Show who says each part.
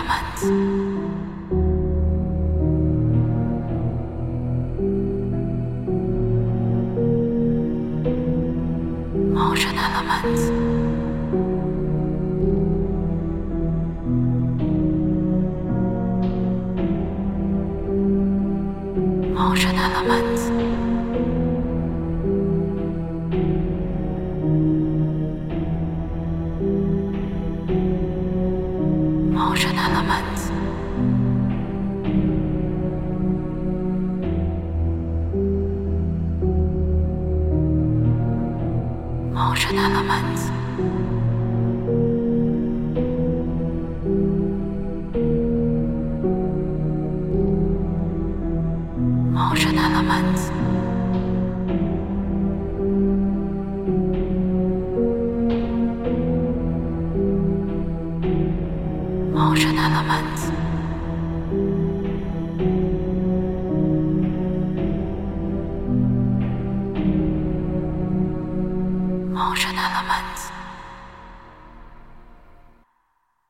Speaker 1: Elements. Motion Elements. Motion Elements. Motion Elements. Motion Elements. Motion Elements. Motion Elements. Motion Elements.